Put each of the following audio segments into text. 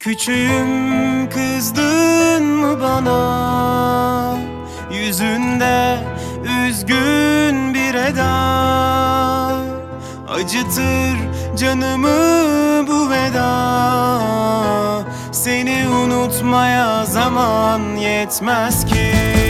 Küçüğüm, kızdın mı bana? Yüzünde üzgün bir eda, acıtır canımı bu veda. Seni unutmaya zaman yetmez ki.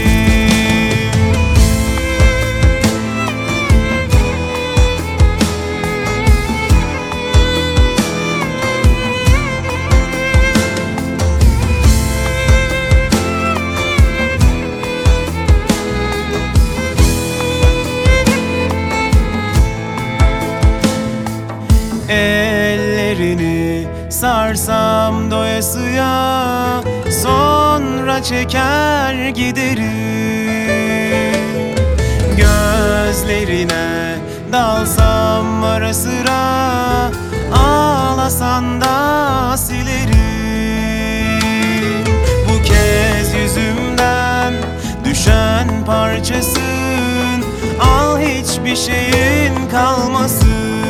Ellerini sarsam doyasıya, sonra çeker giderim. Gözlerine dalsam ara sıra, ağlasan da silerim. Bu kez yüzümden düşen parçasın, al hiçbir şeyin kalmasın.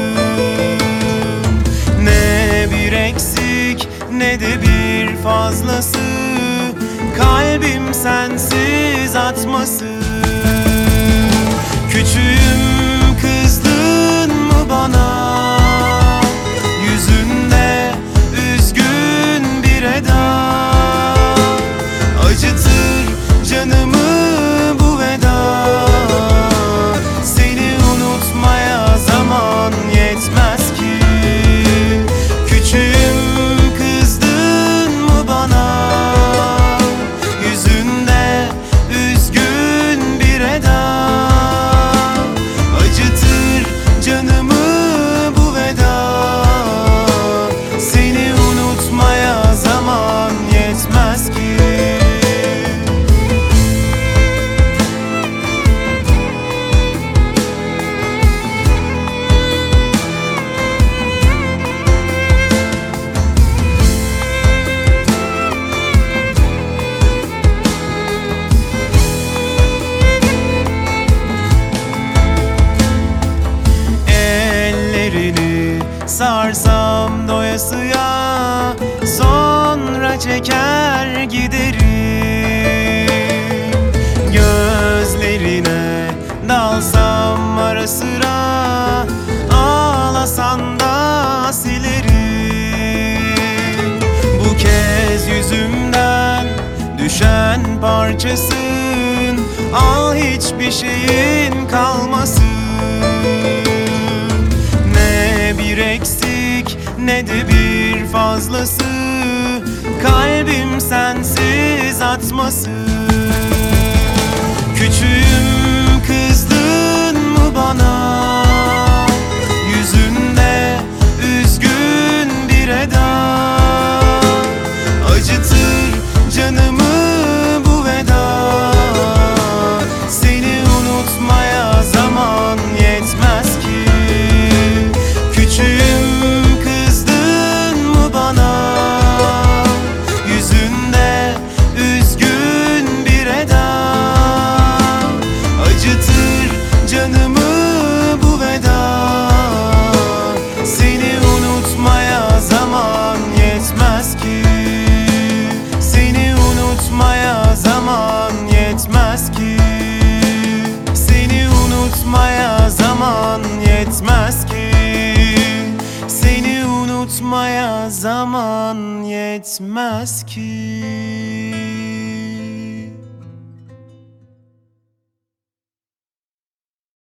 Ne bir eksik ne de bir fazlası, kalbim sensiz atmasın. Küçüğüm, kızdın mı bana? Yüzünde üzgün bir eda, acıtır canımı bu veda. Seni unutmaya zaman yetmez ki. Sarsam doyasıya, sonra çeker giderim. Gözlerine dalsam ara sıra, ağlasan da silerim. Bu kez yüzümden düşen parçasın, al hiçbir şeyin kalmasın. Bir eksik ne de bir fazlası, kalbim sensiz atmasın. Küçüğüm, kızdın mı bana? Yüzünde üzgün bir eda, acıtır canımı bu veda. Seni unutmaya zaman yetmez ki. Küçüğüm, kızdın mı bana? Yüzünde üzgün bir eda, acıtır canımı bu veda. Seni unutmaya zaman yetmez ki. Seni unutmaya zaman yetmez ki. Seni unutmaya zaman yetmez ki. Seni unutmaya zaman yetmez ki.